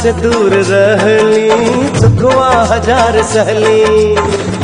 से दूर रहली दुखवा हजार सहली।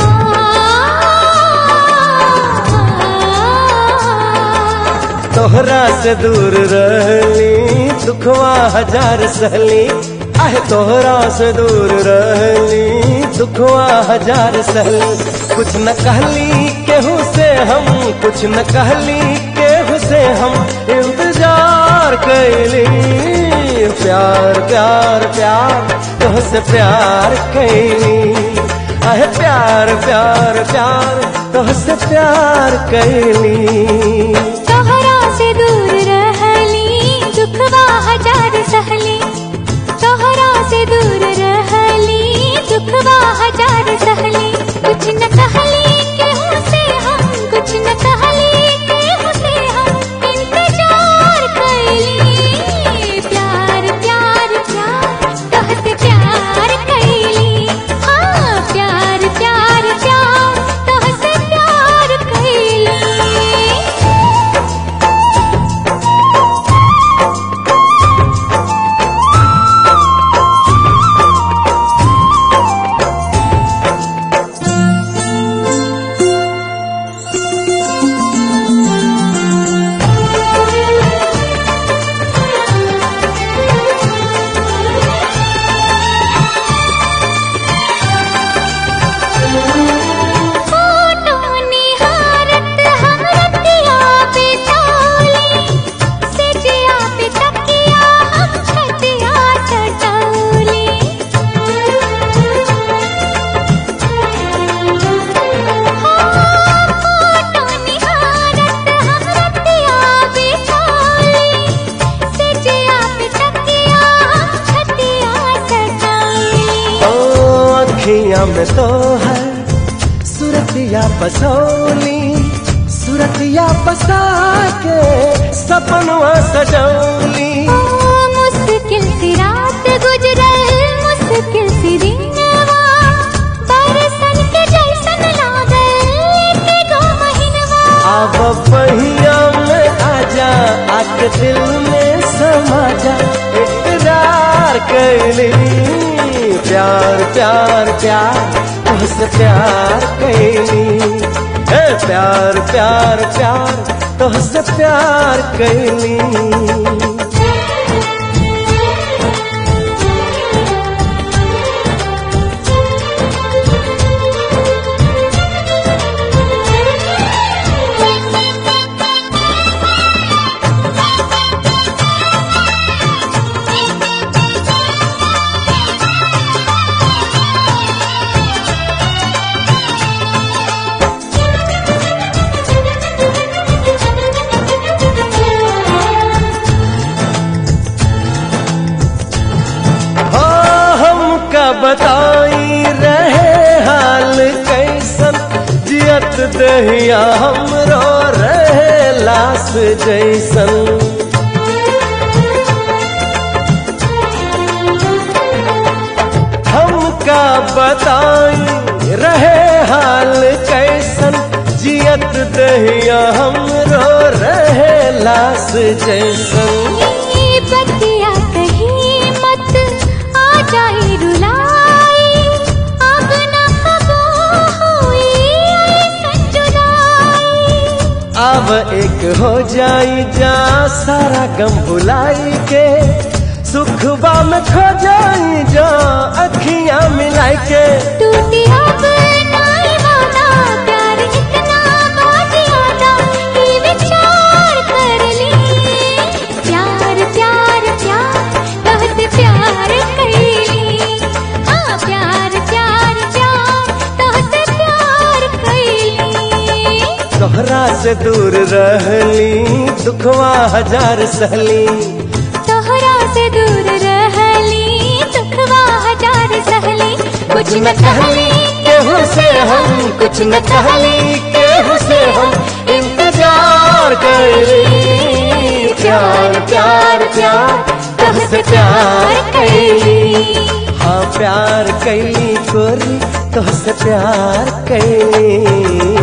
तोहरा से दूर रहली दुखवा हजार सहली। आहे तोहरा से दूर रहली दुखवा हजार सहली। कुछ न कहली केहू से हम, कुछ न कहली केहू से हम, इंतजार कैली। प्यार प्यार प्यार तोहसे प्यार कैली। आहे प्यार प्यार प्यार तोहसे प्यार कैली। तोहरा से दूर रहली दुखवा हजार सहली। तोहरा से दूर रहली दुखवा हजार सहली। कुछ न कहली केहू से हम, कुछ न कहली केहू से हम, इंतजार कैली। प्यार प्यार प्यार तोहसे प्यार कैली। हाँ प्यार प्यार प्यार तोहसे प्यार कैली। में तो है सुरतिया बसौली, सुरतिया बसा के सपनवा सजौली। मुश्किल सी रात गुजरल, मुश्किल सी दिनवा, बरसन के जैसन लागल के दो महीनवा। अब पहिया में आजा, आके दिल में समा जा, इकरार कैली। प्यार प्यार प्यार तुझसे प्यार कैली। प्यार प्यार प्यार तुझसे प्यार कैली। बताई रहे हाल कैसन, जियत दहिया हमरो रहे लाश जैसन। हमका बताई रहे हाल कैसन, जियत दहिया हमरो रहे लाश जैसन। बतिया कहीं मत आ जाई रुलाई, अब न कबो हुई जुदाई। अब एक हो जाई जा सारा गम भुलाई के, सुखबा में खो जाई जा अखियां मिलाई के। टूटी अब नाई वादा, प्यार इतना बाजियादा, ये विचार कर ली। प्यार प्यार प्यार तुझसे प्यार कैली। हाँ प्यार प्यार प्यार तुझसे प्यार कैली। तोहरा से दूर रहली दुखवा हजार सहली। तोहरा से दूर रहली दुखवा हजार सहली। कुछ न कहली केहू से हम, कुछ न कहली केहू से हम, इंतजार कैली। प्यार प्यार प्यार तुझसे प्यार कैली। हाँ प्यार कैली गोरी तुझसे प्यार कैली।